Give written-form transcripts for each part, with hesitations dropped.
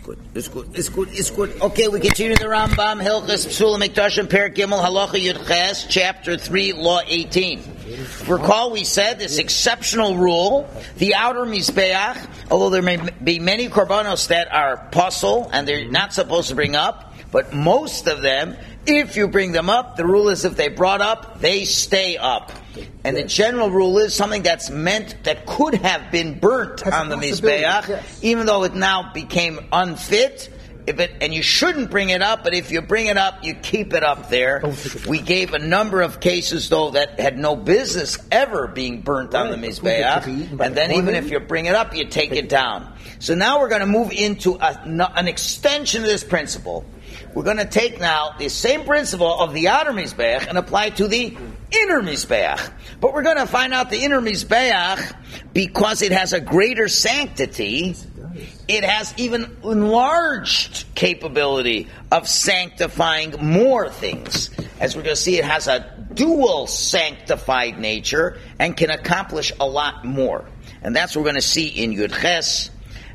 It's good. Okay, we continue the Rambam, Hilchos Psulim Mikdashim, Perek Gimel, Halacha Yud Ches, Chapter 3, Law 18. Recall we said this exceptional rule, the outer Mizbeach, although there may be many korbanos that are puzzle and they're not supposed to bring up, but most of them, if you bring them up, the rule is if they brought up, they stay up. And the general rule is something that's meant, that could have been burnt on the Mizbeach, even though it now became unfit, and you shouldn't bring it up, but if you bring it up, you keep it up there. We gave a number of cases, though, that had no business ever being burnt on the Mizbeach, and then even if you bring it up, you take it down. So now we're going to move into an extension of this principle. We're going to take now the same principle of the outer Mizbeach and apply it to the inner Mizbeach. But we're going to find out the inner Mizbeach, because it has a greater sanctity, it has even enlarged capability of sanctifying more things. As we're going to see, it has a dual sanctified nature and can accomplish a lot more. And that's what we're going to see in Yud Ches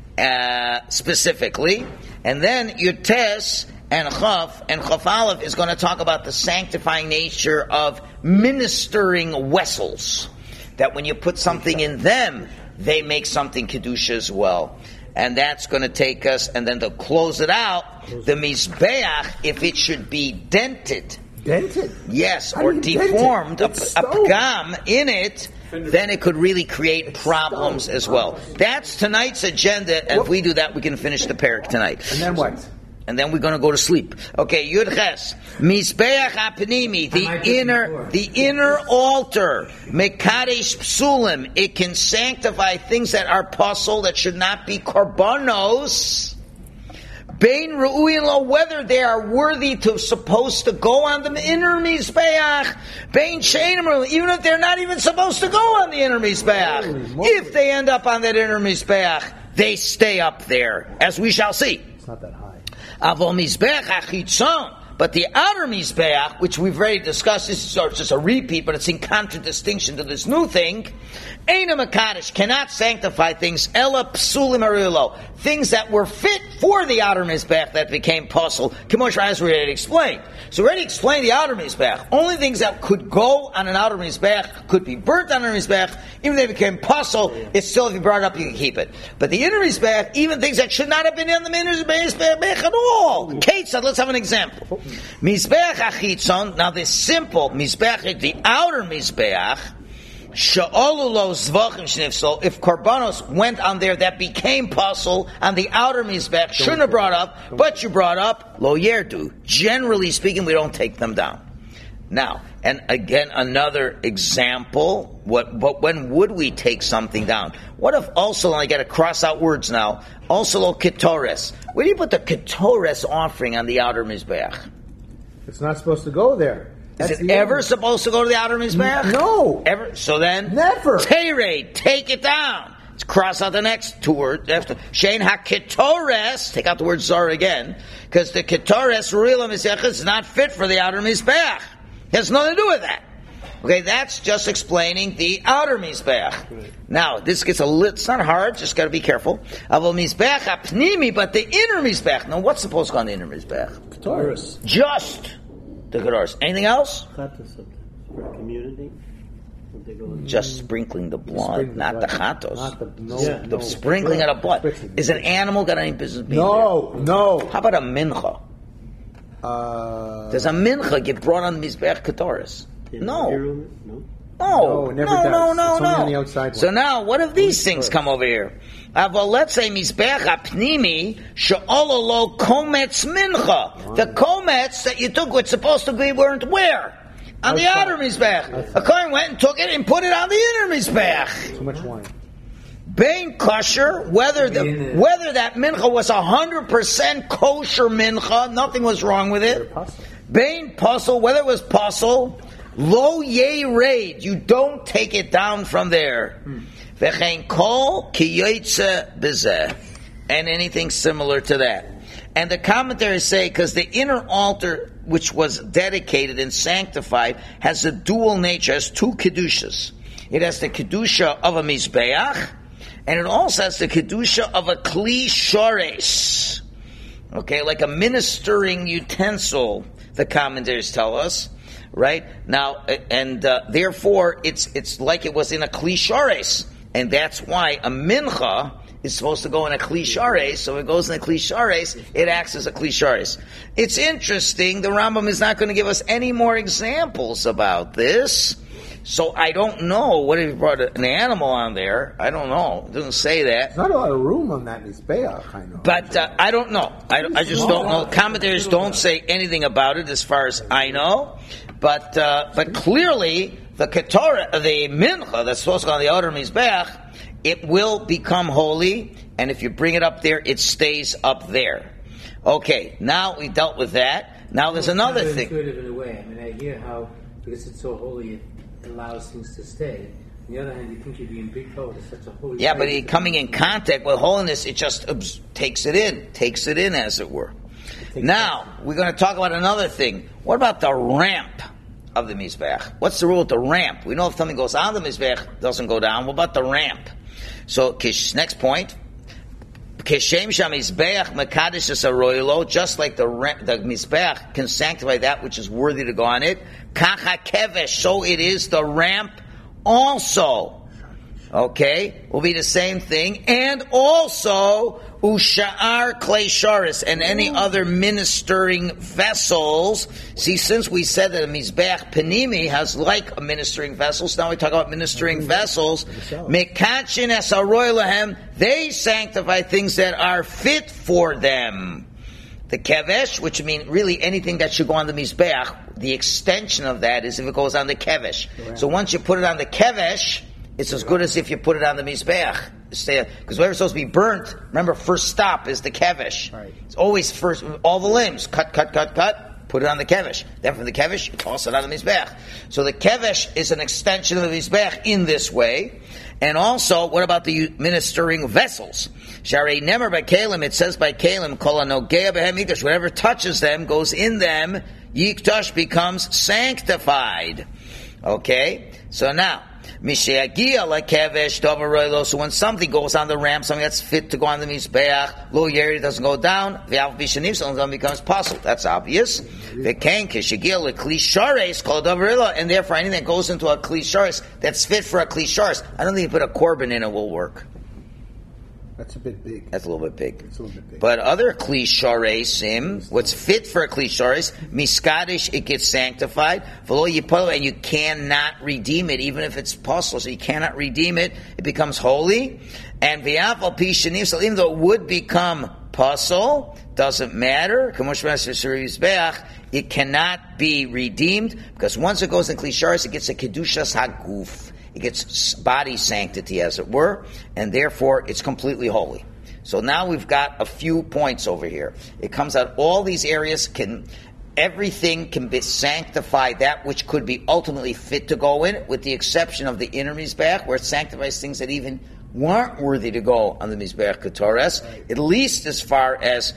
specifically. And then Yud Tes and Chaf Aleph is going to talk about the sanctifying nature of ministering vessels. That when you put something in them, they make something Kedusha as well. And that's going to take us, and then to close it out, the Mizbeach, if it should be dented? Yes, or deformed, a pgam in it, then it could really create problems as well. That's tonight's agenda, and if we do that, we can finish the parak tonight. And then what? And then we're going to go to sleep. Okay, Yud Ches. Mizbeach HaPnimi, the inner altar. Mekadesh Psulim, it can sanctify things that are puzzle, that should not be korbanos. Bein Ru'uyin Lo, whether they are worthy to, supposed to go on the inner Mizbeach. Bein Sheinim Ru'uyin, even if they're not even supposed to go on the inner Mizbeach. If they end up on that inner Mizbeach, they stay up there, as we shall see. It's not that high. Avol Mizbeach HaChitzon, but the outer Mizbeach, which we've already discussed, this is just a repeat, but it's in contradistinction to this new thing. Eina Mekadesh, cannot sanctify things, Ela Psulim Arilo, things that were fit for the outer Mizbeach that became puzzle. Kimosh as we already explained. So we already explained the outer Mizbeach. Only things that could go on an outer Mizbeach could be burnt on an Mizbeach. Even if they became puzzle, it's still, if you brought it up, you can keep it. But the inner Mizbeach, even things that should not have been in the inner Mizbeach at all. Kate said, let's have an example. Mizbeach HaChitzon, now this simple Mizbeach, the outer Mizbeach, Sha'olulo Zvachim Shnifsol, if Korbanos went on there that became puzzle on the outer Mizbeach, shouldn't have brought up, but you brought up, Lo Yerdu. Generally speaking, we don't take them down. Now, and again, another example, but when would we take something down? What if also, and I got to cross out words now, also Lo Ketores. Where do you put the Ketores offering on the outer Mizbeach? It's not supposed to go there. Is it ever supposed to go to the outer Mizbeach? No. Ever? So then? Never. Teirei, take it down. Let's cross out the next two words. Shein HaKetores, take out the word Zor again, because the Ketores, Ru'ila Mizbeach, is not fit for the outer Mizbeach. It has nothing to do with that. Okay, that's just explaining the outer Mizbeach. Right. Now, this gets it's not hard, just got to be careful. Avol Mizbeach HaPnimi, but the inner Mizbeach. Now, what's supposed to go on the inner Mizbeach? Ketores. Just the Ketores. Anything else? For community. Just sprinkling the blood, not the chatos. The sprinkling of the blood. Is an animal got any business being there? No. How about a mincha? Does a mincha get brought on the Mizbeach Ketores? No. It never does. It's only on the outside one. So now, what if these things come over here? Well, let's say Mizbeach HaPnimi she'ololo kometz mincha. The komets that you took, what's supposed to be, weren't where? On the outer Mizbeach. A Kohen went and took it and put it on the inner Mizbeach. Too much wine. Bein kosher, whether that mincha was 100% kosher mincha, nothing was wrong with it. Bein puzzle, whether it was puzzle, lo ye raid, you don't take it down from there. V'chein kol ki yotze bezeh, and anything similar to that. And the commentaries say, because the inner altar, which was dedicated and sanctified, has a dual nature, has two kedushas. It has the kedusha of a mizbeach, and it also has the kedusha of a kli shores. Okay, like a ministering utensil, the commentators tell us, right? Now, and therefore, it's like it was in a kli shares, and that's why a mincha is supposed to go in a kli shares. So it goes in a kli shares, it acts as a kli shares. It's interesting. The Rambam is not going to give us any more examples about this. So I don't know. What if he brought an animal on there? I don't know. It doesn't say that. There's not a lot of room on that Mizbeach, I know. But I don't know. I just don't know. Commentators don't say anything about it as far as I know. But clearly, the Ketorah, the Mincha that's supposed to go on the outer Mizbeach, it will become holy. And if you bring it up there, it stays up there. Okay, now we dealt with that. Now there's another thing. It's intuitive in a way. I mean, I hear how, because it's so holy, it allows things to stay. On the other hand, you think you'd be in big trouble. It's such a holy. Yeah, but coming in contact with holiness, it just takes it in, as it were. Now we're going to talk about another thing. What about the ramp of the Mizbeach? What's the rule with the ramp? We know if something goes on the Mizbeach, it doesn't go down. What about the ramp? So next point. Just like the Mizbeach can sanctify that which is worthy to go on it, kacha kevesh, so it is the ramp also. Okay? Will be the same thing. And also, usha'ar klei sharis, and any other ministering vessels. See, since we said that a Mizbeach Panimi has like a ministering vessel, so now we talk about ministering vessels. Mekachin es haroy lahem, they sanctify things that are fit for them. The kevesh, which means really anything that should go on the Mizbeach, the extension of that is if it goes on the kevesh. So once you put it on the kevesh, it's as good as if you put it on the Mizbeach. Because whatever's supposed to be burnt, remember, first stop is the kevesh. Right. It's always first, all the limbs, cut, put it on the kevesh. Then from the kevesh, you toss it on the Mizbeach. So the kevesh is an extension of the Mizbeach in this way. And also, what about the ministering vessels? Sharei nemer by Kalim, it says by Kalim, kol hanogea behem yikdash, whatever touches them, goes in them, yikdash becomes sanctified. Okay? So now, Misheagia like kevesh dovaroilo. So when something goes on the ramp, something that's fit to go on the mizbeach, lo yeri doesn't go down. V'al bishanim, something becomes possible. That's obvious. V'ken kishegia le kli shares called dovaroilo, and therefore anything that goes into a kli shares that's fit for a kli shares. I don't think you put a korban in it will work. That's a bit big. That's a little bit big. It's a little bit big. But other kli sharesim, what's fit for a kli shares, miskadish, it gets sanctified. V'lo yipolo, and you cannot redeem it, even if it's possible. So you cannot redeem it. It becomes holy. And v'yafal pishanim, so even though it would become pasul, doesn't matter. It cannot be redeemed because once it goes in kli shares, it gets a kedushas haguf. It gets body sanctity, as it were, and therefore it's completely holy. So now we've got a few points over here. It comes out all these areas everything can be sanctified, that which could be ultimately fit to go in, with the exception of the inner Mizbeach, where it sanctifies things that even weren't worthy to go on the Mizbeach Ketores, at least as far as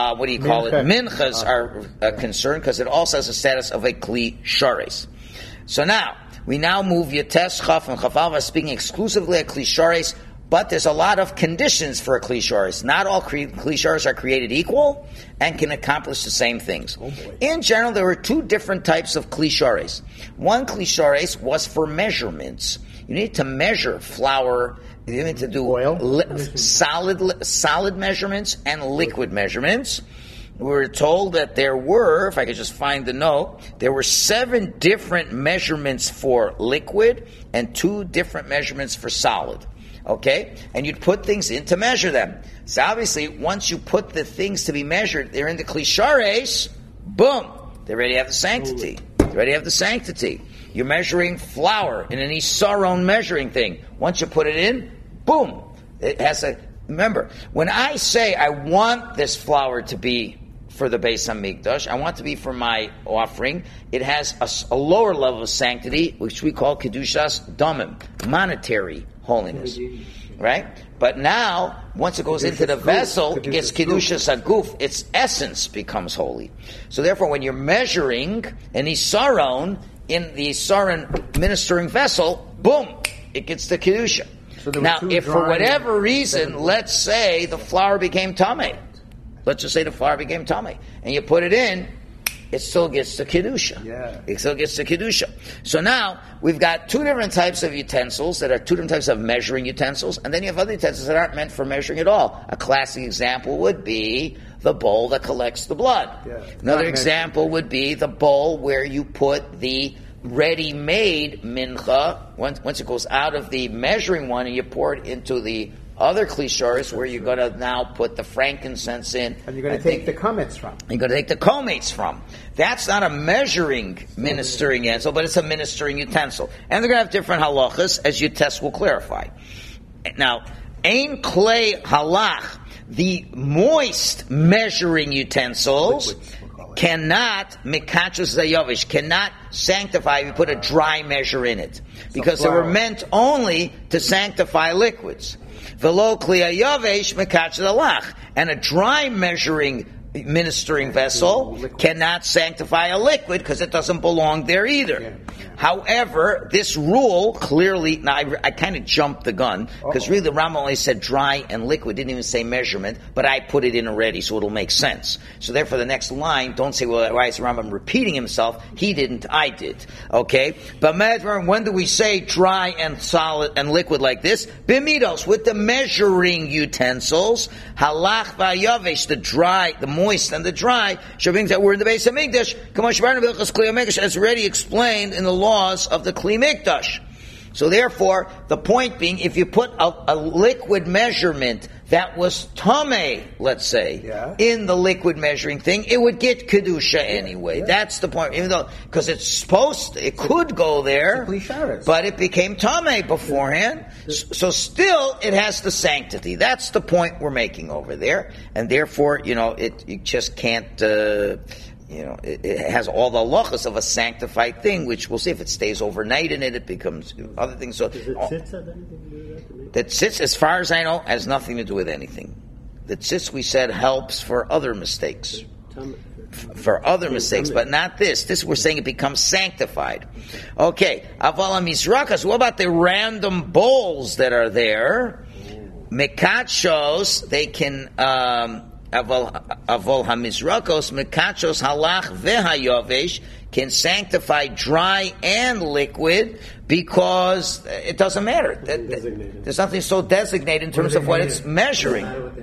minchas are concerned, because it also has a status of a kli shares. So now, we now move Yates Chaf and Chafalva speaking exclusively at Kli Shares, but there's a lot of conditions for a Kli Shares. Not all Kli Shares are created equal and can accomplish the same things. In general, there were two different types of Kli Shares. One Kli Shares was for measurements. You need to measure flour. You need to do solid measurements and liquid measurements. We're told that there were, if I could just find the note, there were 7 different measurements for liquid and 2 different measurements for solid. Okay? And you'd put things in to measure them. So obviously, once you put the things to be measured, they're in the Kli Shares, boom, they already have the sanctity. They already have the sanctity. You're measuring flour in an Isaron measuring thing. Once you put it in, boom, it has a... Remember, when I say I want this flour to be for the Beis HaMikdash, I want to be for my offering, it has a lower level of sanctity, which we call Kedushas Damim, monetary holiness. Right? But now, once it goes into the vessel, it gets Kedushas Haguf, its essence becomes holy. So therefore, when you're measuring an Isaron in the Isaron ministering vessel, boom, it gets the Kedusha. So now, if for whatever reason, let's say the flour became tamei, let's just say the flour became tummy, and you put it in, it still gets the kedusha. Yeah. It still gets the kedusha. So now we've got two different types of utensils that are two different types of measuring utensils, and then you have other utensils that aren't meant for measuring at all. A classic example would be the bowl that collects the blood. Yeah. Another example would be the bowl where you put the ready-made mincha. Once it goes out of the measuring one and you pour it into the other klisharis where you're going to now put the frankincense in. And you're going to take the comets from. You're going to take the komates from. That's not a measuring ministering utensil, but it's a ministering utensil. And they're going to have different halachas, as your test will clarify. Now, ein clay halach, the moist measuring utensils, cannot mikachos zayovish, cannot sanctify if you put a dry measure in it. Because they were meant only to sanctify liquids. Velo kli hayovesh mikachos alach. And a dry measuring ministering vessel cannot sanctify a liquid because it doesn't belong there either. However, this rule clearly, now I kind of jumped the gun because really the Rambam only said dry and liquid, didn't even say measurement, but I put it in already so it'll make sense. So therefore the next line, don't say, well, why is the Rambam repeating himself? He didn't, I did. Okay? But when do we say dry and solid and liquid like this? Bimidos, with the measuring utensils, halach v'ayavesh, the dry, the moist and the dry, showing that we're in the base of Mikdash, as already explained in the laws of the Kli Mikdash. So therefore, the point being, if you put a liquid measurement that was tameh, let's say, in the liquid measuring thing, it would get kedusha anyway. That's the point. Even though, because it's supposed to, it could go there, but it became tameh beforehand. So still, it has the sanctity. That's the point we're making over there. And therefore, you just can't, it has all the halachas of a sanctified thing, which we'll see if it stays overnight in it, it becomes other things. So does the tzitz have anything to do with that? The tzitz, as far as I know, has nothing to do with anything. The tzitz, we said, helps for other mistakes. For other mistakes, but not this. This, we're saying it becomes sanctified. Okay. Aval mizrakas. What about the random bowls that are there? Mikachos, they can, Avol hamizrakos mikachos halach vehayovesh can sanctify dry and liquid because it doesn't matter. There's nothing so designated in terms of what it's measuring.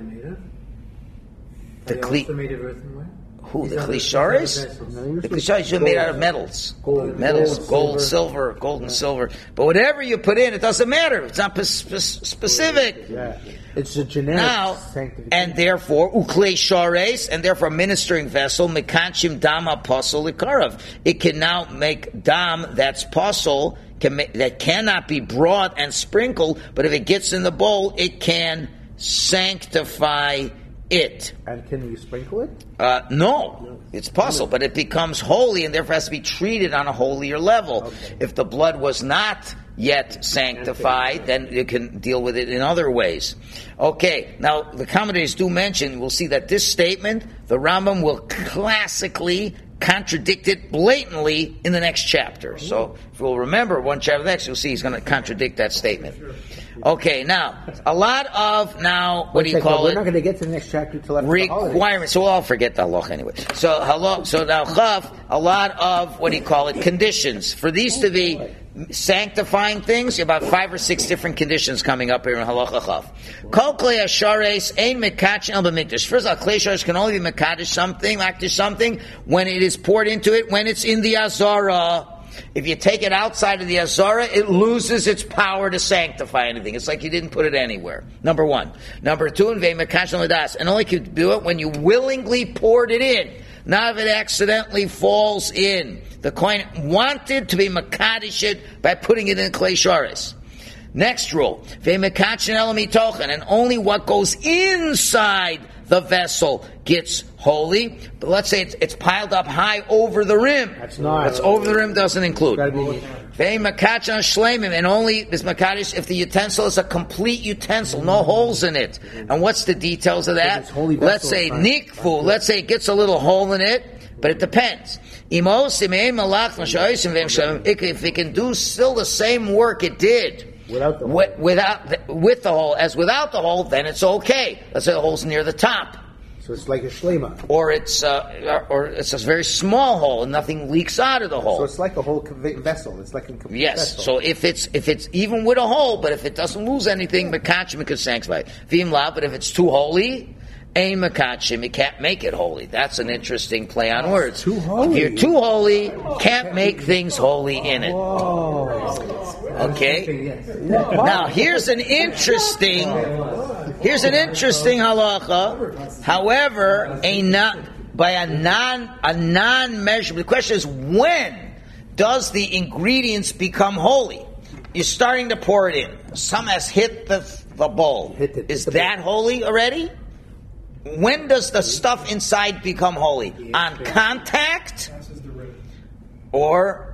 The who? The klisharis? The klisharis are made out of metals. Gold, silver, gold and silver. But whatever you put in, it doesn't matter. It's not specific. Yeah. It's a generic sanctification. And therefore, uklei shares, and therefore a ministering vessel, mekanchim dam apostle likarav. It can now make dam that's apostle, that cannot be brought and sprinkled, but if it gets in the bowl, it can sanctify it. And can you sprinkle it? No. It's possible, but it becomes holy and therefore has to be treated on a holier level. Okay. If the blood was not yet sanctified, then you can deal with it in other ways. Okay, now the commentators do mention, we'll see that this statement, the Rambam will classically contradict it blatantly in the next chapter. So if we'll remember one chapter next, you'll see he's going to contradict that statement. Okay, now, a lot of, what do you call We're it? not going to get to the next chapter until after requirements. So we'll all forget the halach anyway. So now chav, a lot of, conditions. For these to be sanctifying things, about 5 or 6 different conditions coming up here in halacha chav. Kol klei hashares ein mekach el b'mikdash. First of all, klei hashares can only be mekadosh something when it is poured into it, when it's in the azara. If you take it outside of the azara, it loses its power to sanctify anything. It's like you didn't put it anywhere. Number 1. Number 2, and only can do it when you willingly poured it in. Not if it accidentally falls in. The kohen wanted to be makadishit by putting it in klei shares. Next rule, and only what goes inside the vessel gets holy. But let's say it's piled up high over the rim. That's not. That's over the rim doesn't include. And only is makadish if the utensil is a complete utensil, no holes in it. And what's the details of that? Let's say nikfu. Let's say it gets a little hole in it, but it depends. If it can do still the same work it did. Without the hole. With the hole, as without the hole, then it's okay. Let's say the hole's near the top. So it's like a shlema. Or it's a very small hole and nothing leaks out of the hole. So it's like a whole vessel. It's like a complete yes. vessel. So if it's even with a hole, but if it doesn't lose anything, mekachim it could sanctify. V'im la, but if it's too holy, ein mekachim, you can't make it holy. That's an interesting play on words. Too holy. If you're too holy, can't make things holy in it. Whoa. Okay. Now here's an interesting halacha. However, by a non-measurable. The question is, when does the ingredients become holy? You're starting to pour it in. Some has hit the bowl. Is that holy already? When does the stuff inside become holy? On contact, or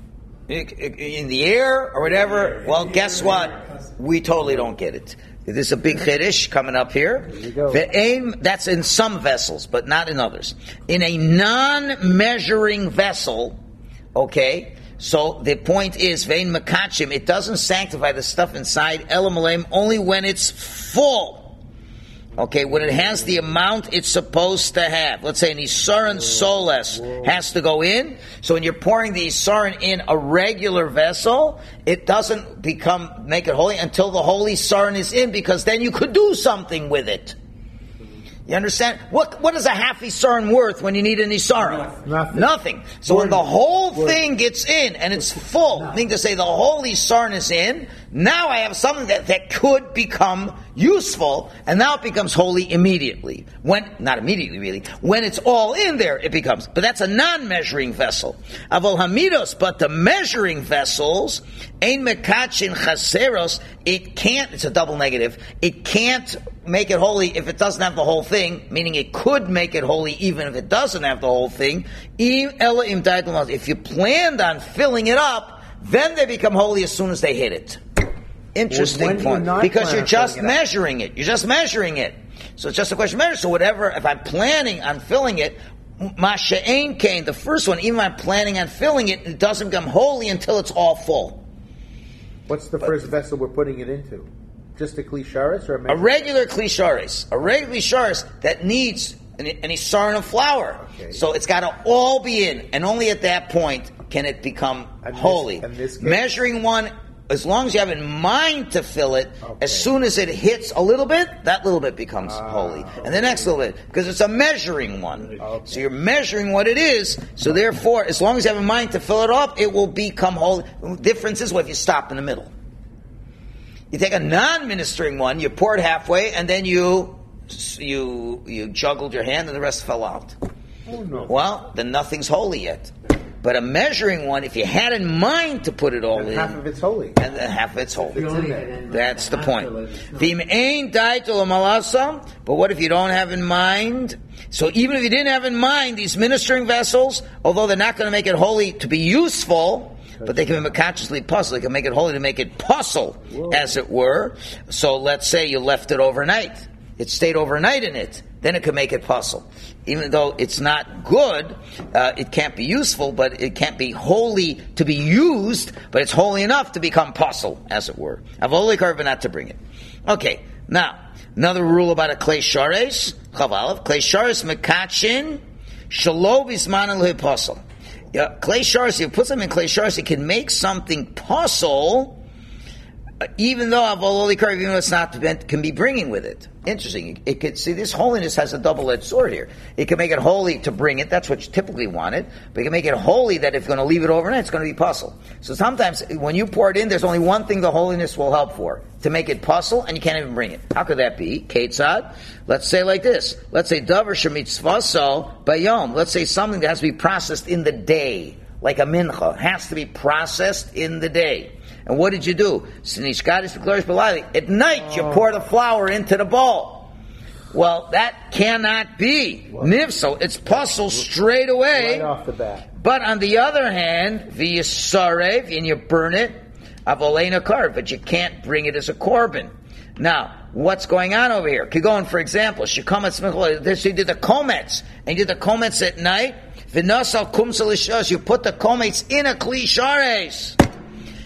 in the air, or whatever? Well, guess what? We totally don't get it. There's a big chiddush coming up here. That's in some vessels, but not in others. In a non-measuring vessel, okay, so the point is, vein makachim, it doesn't sanctify the stuff inside, elam only when it's full. Okay, when it has the amount it's supposed to have. Let's say an Isarin Soles has to go in. So when you're pouring the Isarin in a regular vessel, it doesn't make it holy until the holy Isarin is in, because then you could do something with it. You understand? What is a half Isarin worth when you need an Isarin? Nothing. So when the whole thing gets in and it's full, meaning to say the whole Isarin is in, now I have something that could become useful, and now it becomes holy immediately. Not immediately really, when it's all in there it becomes. But that's a non-measuring vessel. Avol hamidos, but the measuring vessels, ein mekachin chaseros, it can't, it's a double negative, it can't make it holy if it doesn't have the whole thing, meaning it could make it holy even if it doesn't have the whole thing. If you planned on filling it up, then they become holy as soon as they hit it. Interesting point. Because you're just measuring it. You're just measuring it. So it's just a question of measure. So whatever, if I'm planning on filling it, Masha'ain Kain, the first one, even if I'm planning on filling it, it doesn't become holy until it's all full. What's the first vessel we're putting it into? Just a klisharis, or a regular klisharis. A regular klisharis that needs an isarin of flour. Okay. So it's got to all be in, and only at that point can it become holy. Measuring one, as long as you have in mind to fill it, as soon as it hits a little bit, that little bit becomes holy. And the next little bit, because it's a measuring one. So you're measuring what it is, so therefore, as long as you have in mind to fill it up, it will become holy. The difference is what if you stop in the middle. You take a non-ministering one, you pour it halfway, and then you juggled your hand and the rest fell out. Oh, no. Well, then nothing's holy yet. But a measuring one, if you had in mind to put it all in, half of it's holy. And then half of it's holy. That's the point. But what if you don't have in mind? So even if you didn't have in mind these ministering vessels, although they're not going to make it holy to be useful, but they can be consciously puzzle. They can make it holy to make it puzzle, as it were. So let's say you left it overnight. It stayed overnight in it. Then it can make it puzzle. Even though it's not good, it can't be useful, but it can't be holy to be used, but it's holy enough to become puzzle, as it were. Avoli karva, not to bring it. Okay, now, another rule about a klei shares, chavalav, klei shares mekachin, shalo bisman al puzzle. Klei shares, you put something in klei shares, it can make something puzzle, even though avololi karva, even though it's not can be bringing with it. Interesting. It could see this holiness has a double-edged sword here. It can make it holy to bring it. That's what you typically wanted. But it can make it holy that if you're going to leave it overnight, it's going to be puzzle. So sometimes when you pour it in, there's only one thing the holiness will help for, to make it puzzle, and you can't even bring it. How could that be? Ketzad? Let's say like this. Let's say davar shemitzvaso bayom. Let's say something that has to be processed in the day, like a mincha, has to be processed in the day. And what did you do? At night, you pour the flour into the bowl. Well, that cannot be. Nivso, it's puzzle straight away. Right off the bat. But on the other hand, via sarev, and you burn it, avolena kar, but you can't bring it as a korban. Now, what's going on over here? Kigon, for example, she did the komets, and you did the komets at night. V'nasal kumsal ishos, you put the komets in a kli shares.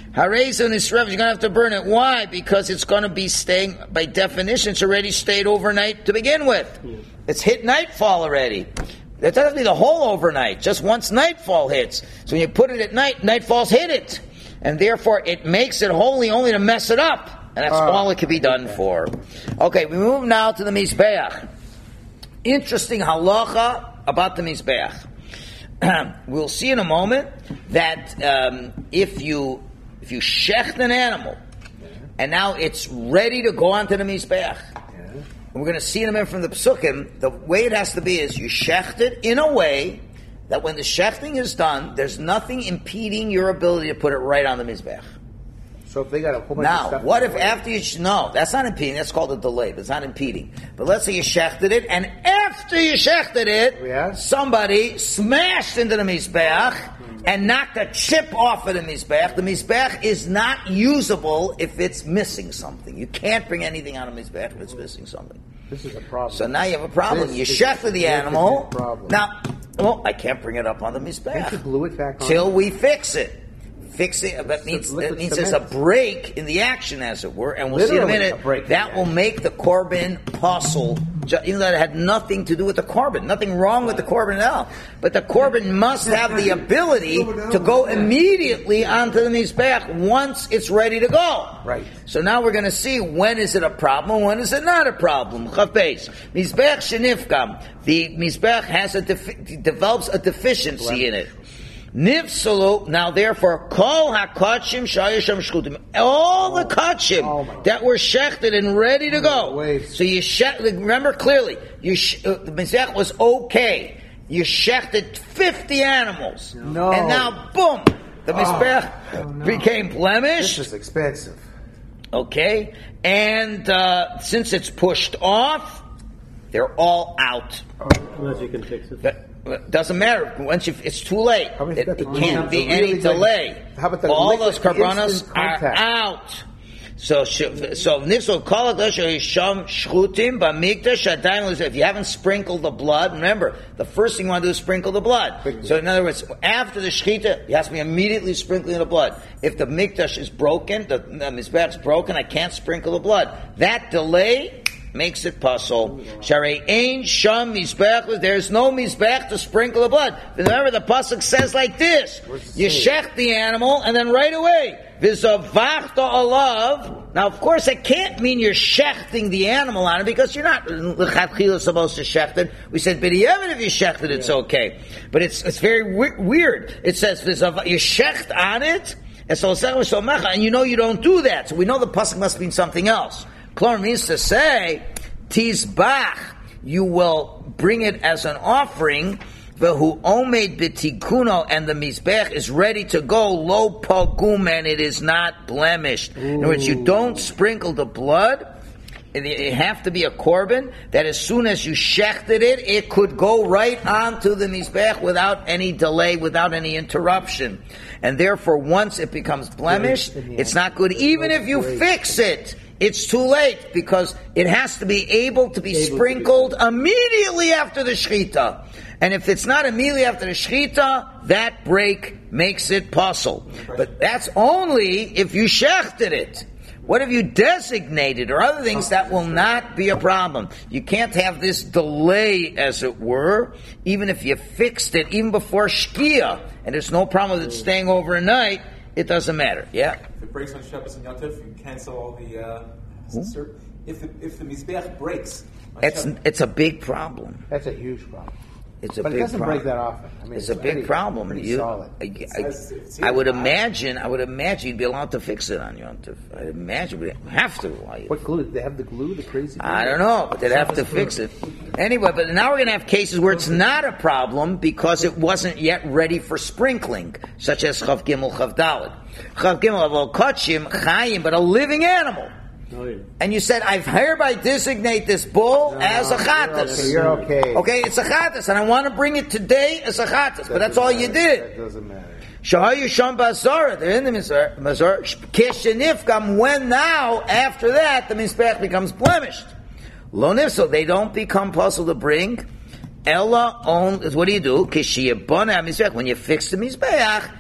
Hareza and Nisref, you're going to have to burn it. Why? Because it's going to be staying, by definition, it's already stayed overnight to begin with. It's hit nightfall already. That doesn't have to be the whole overnight, just once nightfall hits. So when you put it at night, nightfall's hit it. And therefore it makes it holy only to mess it up. And that's all it can be done for. Okay, we move now to the Mizbeach. Interesting halacha about the Mizbeach. We'll see in a moment that if you shecht an animal, and now it's ready to go onto the Mizbeach, and we're going to see in a minute from the Psukim, the way it has to be is you shecht it in a way that when the shechting is done, there's nothing impeding your ability to put it right on the Mizbeach. So if they got a whole bunch of stuff... Now, what if after you... No, that's not impeding. That's called a delay, but it's not impeding. But let's say you shechted it, and after you shechted it, somebody smashed into the Mizbeach and knocked a chip off of the Mizbeach. The Mizbeach is not usable if it's missing something. You can't bring anything on a Mizbeach if it's missing something. This is a problem. So now you have a problem. You shechted the animal. Now, I can't bring it up on the Mizbeach. Can't you glue it back on? Till we fix it. Fixing that means there's a break in the action, as it were, and we'll see in a minute that will make the korban puzzle, even though it had nothing to do with the korban, nothing wrong with the korban at all. But the korban must have the ability to go immediately onto the mizbeach once it's ready to go. Right. So now we're going to see when is it a problem, when is it not a problem. Chavbeis mizbeach shenifkam. The mizbeach has develops a deficiency in it. Nifsalu, now therefore, kol hakachim shayisham shchutim. All the kachim that were shechted and ready to go. So you remember clearly, the mizbeach was okay. You shechted 50 animals. No. And now, boom, the mizbeach became blemished. This is expensive. Okay? And since it's pushed off, they're all out. Unless you can fix it. Doesn't matter. Once it's too late. It can't be any delay. How about all those karbanos are out. So nifsol kol sham shchutim b'mikdash adayim. If you haven't sprinkled the blood, remember the first thing you want to do is sprinkle the blood. So in other words, after the shechita, you have to be immediately sprinkling the blood. If the mikdash is broken, the mizbeach is broken, I can't sprinkle the blood. That delay makes it puzzle. Sharei ein sham mizbeach. There's no mizbeach to sprinkle the blood. But remember, the pasuk says like this: you shech the animal, and then right away, v'zavachta alav. Now, of course, it can't mean you're shechting the animal on it because you're not l'chatchila supposed to shecht it. We said b'diavad if you shecht it, it's okay. But it's very weird. It says you shecht on it, and you know you don't do that. So we know the pasuk must mean something else. Klor means to say, tizbach, you will bring it as an offering, v'hu omed b'tikuno, and the mizbech is ready to go, lo pogum, and it is not blemished. In other words, you don't sprinkle the blood. It have to be a korban that as soon as you shechted it, it could go right onto the mizbech without any delay, without any interruption. And therefore, once it becomes blemished, it's not good. Even if you fix it, it's too late because it has to be able to be sprinkled immediately after the shechita. And if it's not immediately after the shechita, that break makes it puzzle. But that's only if you shechted it. What have you designated or other things that will not be a problem? You can't have this delay, as it were, even if you fixed it, even before shkia, and there's no problem with it staying overnight, it doesn't matter. Yeah? If it breaks on Shabbos and Yom Tov, you cancel all the... If the mizbeach breaks... It's a big problem. That's a huge problem. It's a but big it doesn't problem. break that often. I mean, it's a big problem. Pretty solid. I would imagine you'd be allowed to fix it on Yom Tov. I'd imagine we'd have to. What glue? Did they have the glue? The crazy glue? I don't know, but they'd have to fix it. Anyway, but now we're going to have cases where it's not a problem because it wasn't yet ready for sprinkling, such as Chav Gimel, Chav Daled. Chav Gimel, Avol Kachim, Chayim, but a living animal. Oh, yeah. And you said, I hereby designate this bull as a chatas. You're okay. Okay, it's a chatas, and I want to bring it today as a chatas. But that's all you did. That doesn't matter. Shahayu Sham Bazara, they're in the Mazar. Kishenifkam, when now, after that, the Mizbeach becomes blemished. Lo nifso, they don't become puzzled to bring. Ella on, what do you do? Kishiyabana Mizbeach, when you fix the Mizbeach,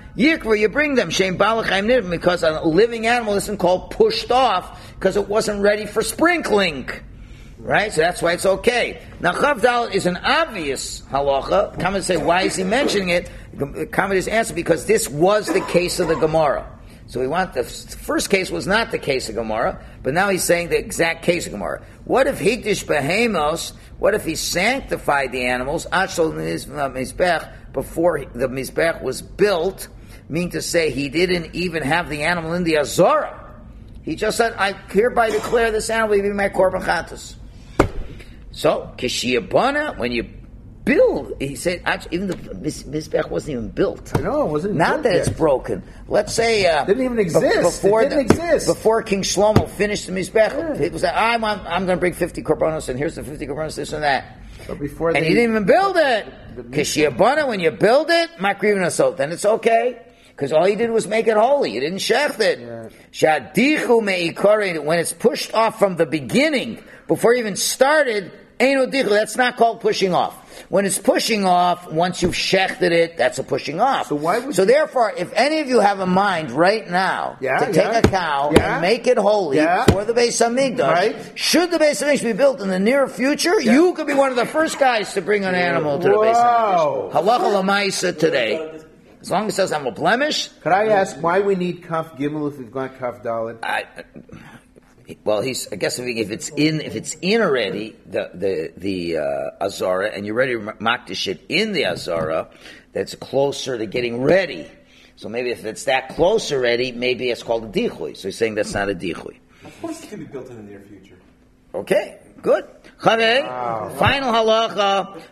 Yikra, you bring them. Shem balachayim nidrim, because a living animal isn't called pushed off because it wasn't ready for sprinkling. Right? So that's why it's okay. Now, Chav Dalet is an obvious halacha. Commentators say, why is he mentioning it? Commentators answer, because this was the case of the Gemara. So the first case was not the case of Gemara, but now he's saying the exact case of Gemara. What if Hikdish Behemos, what if he sanctified the animals, Ashol Mizbech, before the Mizbech was built, meaning to say he didn't even have the animal in the Azorah. He just said, I hereby declare this animal to be my Korban Chatos. So, Kishiyabana, when you build, he said, actually, even the Mizbech wasn't even built. I know, it wasn't Not built that yet. it's broken. Let's say... didn't even exist. Before King Shlomo finished the Mizbech, people said, I'm going to bring 50 korbanos, and here's the 50 korbanos, this and that. But before And he didn't even build it. Kishiyabana, when you build it, makrivna sot, then it's okay. Because all he did was make it holy. He didn't shech it. Shadichu me'ikore, when it's pushed off from the beginning, before you even started, eino dichu, that's not called pushing off. When it's pushing off, once you've shechted it, that's a pushing off. So therefore, if any of you have a mind right now to take a cow and make it holy for the Beis Hamikdash, should the Beis Hamikdash be built in the near future, you could be one of the first guys to bring an animal to the Beis Hamikdash. Halacha l'maisa today. As long as it says I'm a blemish. Could I ask why we need Kaf Gimel if we've got Kaf Dalet? Well, I guess if it's in already the Azara, and you're ready to makdish it in the Azara, that's closer to getting ready. So maybe if it's that close already, maybe it's called a dichui. So he's saying that's not a dichui. Of course, it can be built in the near future. Okay, good. Final halacha.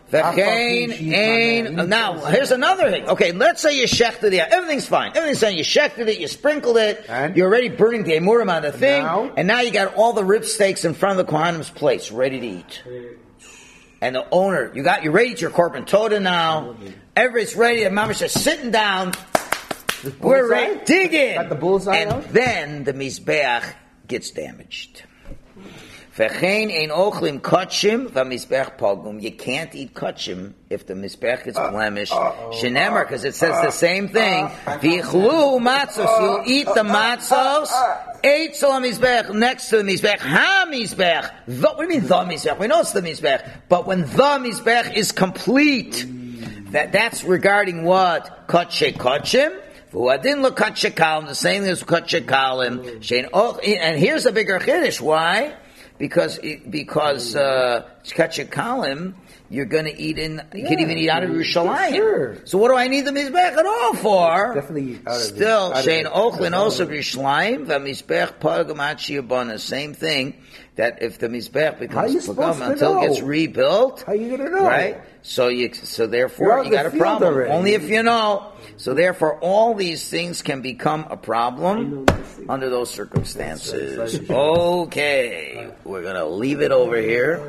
Now, here's another thing. Okay, let's say you shechted it. Everything's fine. Everything's fine. You shechted it, you sprinkled it, and you're already burning the emurim on the thing, and now you got all the rib steaks in front of the Kohanim's plates, ready to eat. And the owner, you're ready to your korban toda now. Everybody's ready. The mamash is sitting down. We're ready. Dig in. Got the bullseye and out? then the mizbeach gets damaged. You can't eat kachim if the mizbech is blemished. Shenemar, because it says the same thing. V'yichlu matzos, you'll eat the matzos. Eitzel mizbech next to the mizbech. Ha mizbech. What do you mean the mizbech? We know it's the mizbech, but when the mizbech is complete, that's regarding what kachim. V'uadin lo kachikalim. The same thing as kachikalim. And here's a bigger chiddush. Why? Because kachikalim, you're going to eat in. You can even eat out of Yerushalayim. Sure. So what do I need the mizbech at all for? Definitely eat out of Still, shein ochlin also Yerushalayim v'mizbech pagam achiyabana. Same thing. That if the mizbech becomes pagam until it gets rebuilt, how are you going to know? Right. So therefore you got a problem. Already. Only if you know. So therefore, all these things can become a problem under those circumstances. Okay, we're going to leave it over here.